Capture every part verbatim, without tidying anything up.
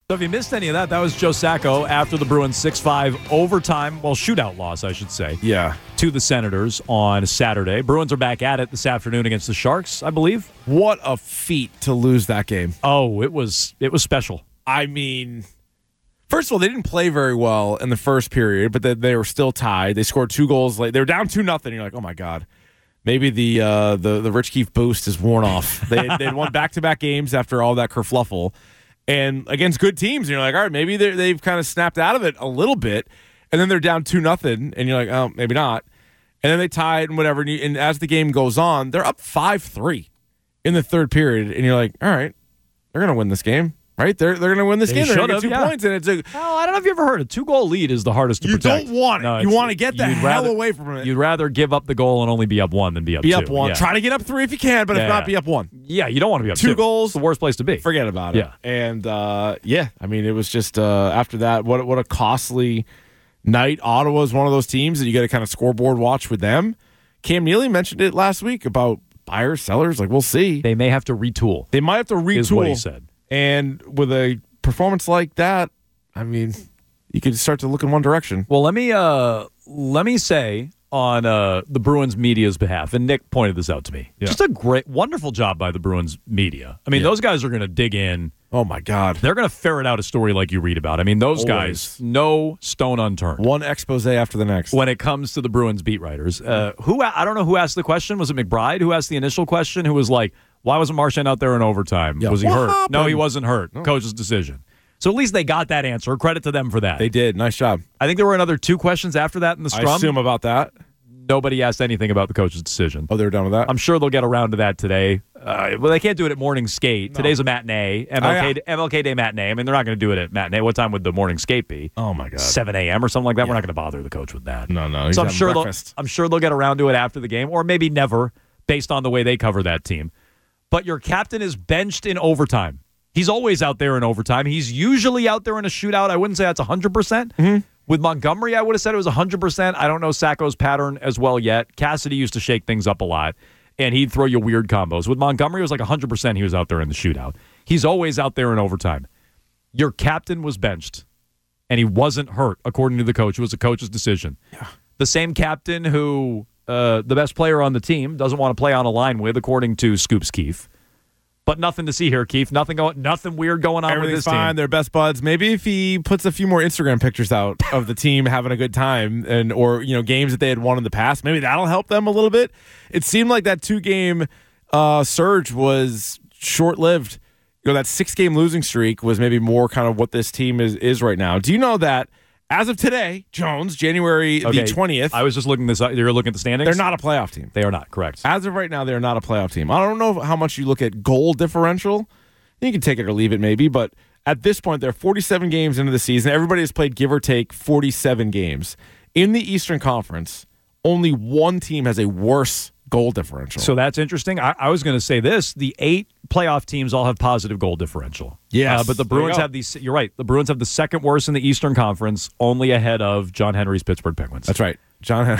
So if you missed any of that, that was Joe Sacco after the Bruins six five overtime, well, shootout loss, I should say. Yeah. To the Senators on Saturday. Bruins are back at it this afternoon against the Sharks, I believe. What a feat to lose that game. Oh, it was it was special. I mean, first of all, they didn't play very well in the first period, but they, they were still tied. They scored two goals late. They were down two nothing. You're like, oh my god, maybe the uh, the the Rich Keefe boost is worn off. They they'd won back to back games after all that kerfluffle, and against good teams. And you're like, all right, maybe they've kind of snapped out of it a little bit, and then they're down two nothing, and you're like, oh, maybe not. And then they tied and whatever. And, you, and as the game goes on, they're up five three in the third period, and you're like, all right, they're gonna win this game. Right? They're they're going to win this They game. They're going to should've, get two yeah. points. And it's a, Oh, I don't know if you ever heard a two-goal lead is the hardest to you protect. don't want it. No, you it's- want to get the you'd hell rather- away from it. You'd rather give up the goal and only be up one than be up Be two. up one. Yeah. Try to get up three if you can, but Yeah, if not, yeah. be up one. Yeah, you don't want to be up Two two. goals. It's the worst place to be. Forget about it. Yeah. And, uh, yeah, I mean, it was just uh, after that, what, what a costly night. Ottawa is one of those teams that you got to kind of scoreboard watch with them. Cam Neely mentioned it last week about buyers, sellers. Like, we'll see. They may have to retool. They might have to retool. Is what he said. And with a performance like that, I mean, you could start to look in one direction. Well, let me uh, let me say on uh, the Bruins media's behalf, and Nick pointed this out to me. Yeah. Just a great, wonderful job by the Bruins media. I mean, Yeah. those guys are going to dig in. Oh, my God. They're going to ferret out a story like you read about. I mean, those Always. guys, no stone unturned. One expose after the next. When it comes to the Bruins beat writers, uh, who I don't know who asked the question. Was it McBride who asked the initial question? Who was like, "Why wasn't Marchand out there in overtime? Yeah. Was he What hurt? happened? No, he wasn't hurt. Coach's decision." So at least they got that answer. Credit to them for that. They did. Nice job. I think there were another two questions after that in the I scrum. assume about that. Nobody asked anything about the coach's decision. Oh, they were done with that? I'm sure they'll get around to that today. Uh, well, they can't do it at morning skate. Today's a matinee, M L K, I- M L K Day matinee. I mean, they're not going to do it at matinee. What time would the morning skate be? Oh, my God. seven a.m. or something like that. We're not going to bother the coach with that. No, no. He's So I'm having sure they'll, breakfast. I'm sure they'll get around to it after the game, or maybe never, based on the way they cover that team. But your captain is benched in overtime. He's always out there in overtime. He's usually out there in a shootout. I wouldn't say that's one hundred percent. Mm-hmm. With Montgomery, I would have said it was one hundred percent. I don't know Sacco's pattern as well yet. Cassidy used to shake things up a lot, and he'd throw you weird combos. With Montgomery, it was like one hundred percent he was out there in the shootout. He's always out there in overtime. Your captain was benched, and he wasn't hurt, according to the coach. It was the coach's decision. Yeah. The same captain who uh, the best player on the team doesn't want to play on a line with, according to Scoops Keefe. But nothing to see here, Keefe. Nothing going, nothing weird going on with Everything's this fine. team. They're best buds. Maybe if he puts a few more Instagram pictures out of the team having a good time, and or you know games that they had won in the past, maybe that'll help them a little bit. It seemed like that two game uh, surge was short lived. You know, that six game losing streak was maybe more kind of what this team is is right now. Do you know that as of today, Jones, January Okay, the twentieth, I was just looking this up. You're looking at the standings? they're not a playoff team. They are not, correct. As of right now, they're not a playoff team. I don't know how much you look at goal differential. You can take it or leave it maybe, but at this point, they're forty-seven games into the season. Everybody has played, give or take, forty-seven games. In the Eastern Conference, only one team has a worse goal differential. So that's interesting. I, I was going to say this. The eight playoff teams all have positive goal differential. Yes. Uh, but the There you Bruins go. have these. You're right. The Bruins have the second worst in the Eastern Conference, only ahead of John Henry's Pittsburgh Penguins. That's right. John.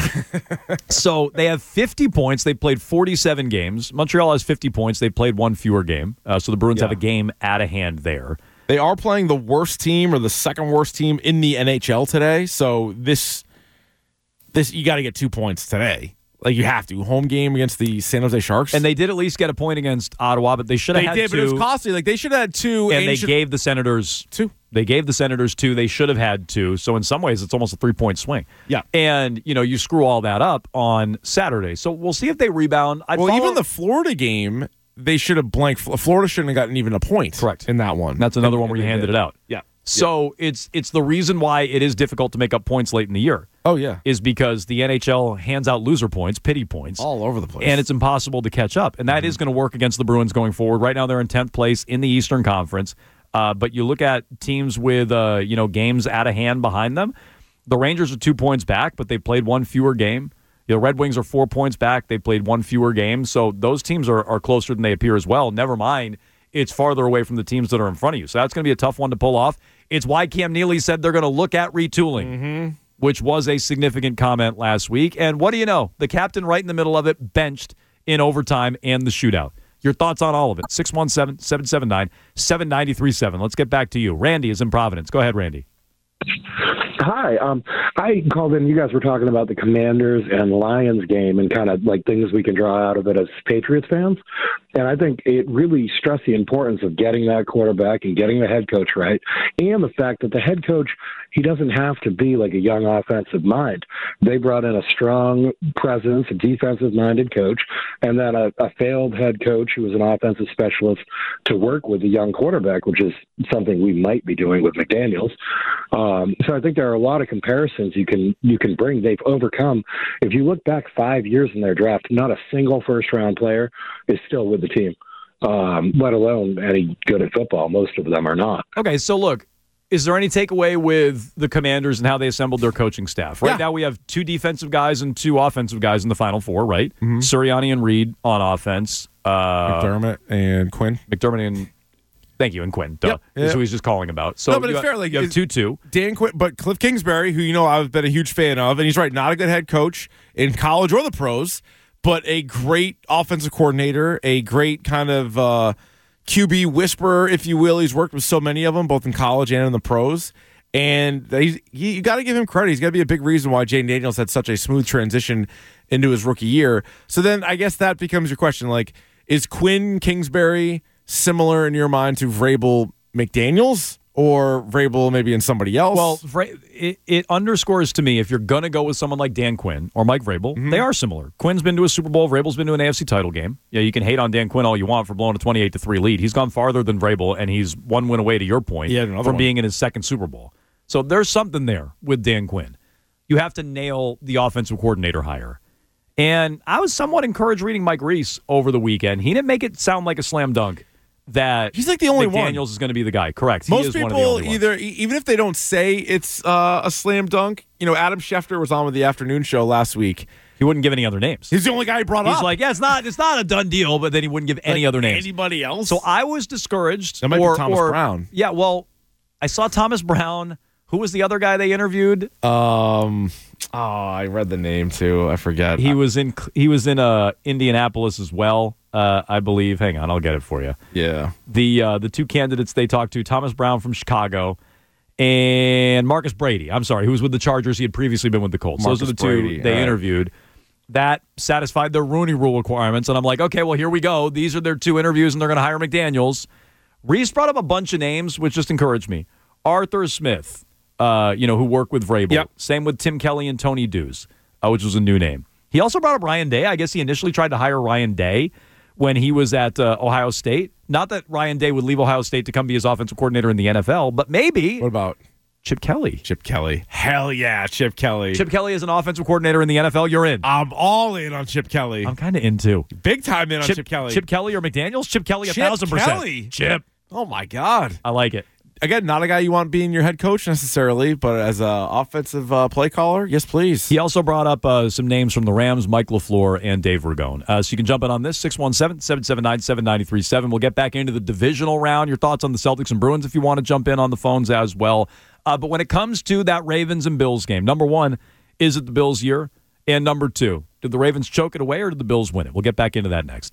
So they have fifty points. They played forty-seven games. Montreal has fifty points. They played one fewer game. Uh, so the Bruins Yeah. have a game out of hand there. They are playing the worst team or the second worst team in the N H L today. So this, this you got to get two points today. Like you have to. Home game against the San Jose Sharks. And they did at least get a point against Ottawa, but they should have they had did, two. but it was costly. Like they should have had two. and you they should- gave the Senators two. They gave the Senators two. They should have had two. So in some ways, it's almost a three-point swing. Yeah. And, you know, you screw all that up on Saturday. So we'll see if they rebound. I'd Well, follow- even the Florida game, they should have blanked. Florida shouldn't have gotten even a point. Correct. In that one. That's another And- one where and you they handed did. it out. Yeah. So it's it's the reason why it is difficult to make up points late in the year. Oh, yeah. Is because the N H L hands out loser points, pity points. All over the place. And it's impossible to catch up. And that is going to work against the Bruins going forward. Right now they're in tenth place in the Eastern Conference. Uh, but you look at teams with uh, you know games out of hand behind them. The Rangers are two points back, but they played one fewer game. The Red Wings are four points back. They played one fewer game. So those teams are, are closer than they appear as well. Never mind, it's farther away from the teams that are in front of you. So that's going to be a tough one to pull off. It's why Cam Neely said they're going to look at retooling, Mm-hmm. which was a significant comment last week. And what do you know? The captain right in the middle of it benched in overtime and the shootout. Your thoughts on all of it. six one seven, seven seven nine, seven nine three seven. Let's get back to you. Randy is in Providence. Go ahead, Randy. Hi. Um, I called in. You guys were talking about the Commanders and Lions game and kind of like things we can draw out of it as Patriots fans. And I think it really stressed the importance of getting that quarterback and getting the head coach right, and the fact that the head coach, he doesn't have to be like a young offensive mind. They brought in a strong presence, a defensive-minded coach, and then a, a failed head coach who was an offensive specialist to work with a young quarterback, which is something we might be doing with McDaniels. Um, so I think there are a lot of comparisons you can you can bring. They've overcome. If you look back five years in their draft, not a single first-round player is still with the team, um, let alone any good at football. Most of them are not. Okay, so look, is there any takeaway with the Commanders and how they assembled their coaching staff? Right yeah. now we have two defensive guys and two offensive guys in the Final Four, right? Mm-hmm. Sirianni and Reed on offense. Uh, McDermott and Quinn. McDermott and Thank you, and Quinn. Duh. Yep, yep. That's who he's just calling about. So no, but you it's have, fair. Like, you have two two. Dan Quinn, but Cliff Kingsbury, who you know I've been a huge fan of, and he's right, not a good head coach in college or the pros, but a great offensive coordinator, a great kind of uh, Q B whisperer, if you will. He's worked with so many of them, both in college and in the pros. And he's, he, you got to give him credit. He's got to be a big reason why Jane Daniels had such a smooth transition into his rookie year. So then I guess that becomes your question. Like, is Quinn Kingsbury similar in your mind to Vrabel McDaniels, or Vrabel maybe in somebody else? Well, it, it underscores to me, if you're going to go with someone like Dan Quinn or Mike Vrabel, mm-hmm. they are similar. Quinn's been to a Super Bowl. Vrabel's been to an A F C title game. Yeah, you can hate on Dan Quinn all you want for blowing a twenty-eight to three lead. He's gone farther than Vrabel, and he's one win away, to your point, yeah, from one. being in his second Super Bowl. So there's something there with Dan Quinn. You have to nail the offensive coordinator hire. And I was somewhat encouraged reading Mike Reese over the weekend. He didn't make it sound like a slam dunk that he's like the only McDaniels one. Daniels is going to be the guy. Correct. Most he is people, one of the only either ones. even if they don't say it's uh, a slam dunk, you know, Adam Schefter was on with the afternoon show last week. He wouldn't give any other names. He's the only guy he brought He's up. He's like, yeah, it's not, it's not a done deal, but then he wouldn't give any like other names. Anybody else? So I was discouraged. That might or, be Thomas or, Brown. Yeah, well, I saw Thomas Brown. Who was the other guy they interviewed? Um, oh, I read the name too. I forget. He was in. He was in uh, Indianapolis as well, uh, I believe. Hang on, I'll get it for you. Yeah. The uh, the two candidates they talked to: Thomas Brown from Chicago and Marcus Brady. I'm sorry, who was with the Chargers. He had previously been with the Colts. Marcus Those are the two Brady, they right. interviewed. That satisfied their Rooney Rule requirements, and I'm like, okay, well, here we go. These are their two interviews, and they're going to hire McDaniels. Reese brought up a bunch of names, which just encouraged me. Arthur Smith. Uh, you know, who work with Vrabel. Yep. Same with Tim Kelly and Tony Dews, uh, which was a new name. He also brought up Ryan Day. I guess he initially tried to hire Ryan Day when he was at uh, Ohio State. Not that Ryan Day would leave Ohio State to come be his offensive coordinator in the N F L, but maybe. What about Chip Kelly? Chip Kelly. Hell yeah, Chip Kelly. Chip Kelly is an offensive coordinator in the N F L. You're in. I'm all in on Chip Kelly. I'm kind of in too. Big time in on Chip, Chip Kelly. Chip Kelly or McDaniels? Chip Kelly, a Chip thousand percent. Kelly. Chip. Oh my God. I like it. Again, not a guy you want being your head coach necessarily, but as an offensive uh, play caller, yes, please. He also brought up uh, some names from the Rams, Mike LaFleur and Dave Ragone. Uh, so you can jump in on this, six one seven, seven seven nine, seven nine three seven. We'll get back into the divisional round. Your thoughts on the Celtics and Bruins if you want to jump in on the phones as well. Uh, but when it comes to that Ravens and Bills game, number one, is it the Bills' year? And number two, did the Ravens choke it away or did the Bills win it? We'll get back into that next.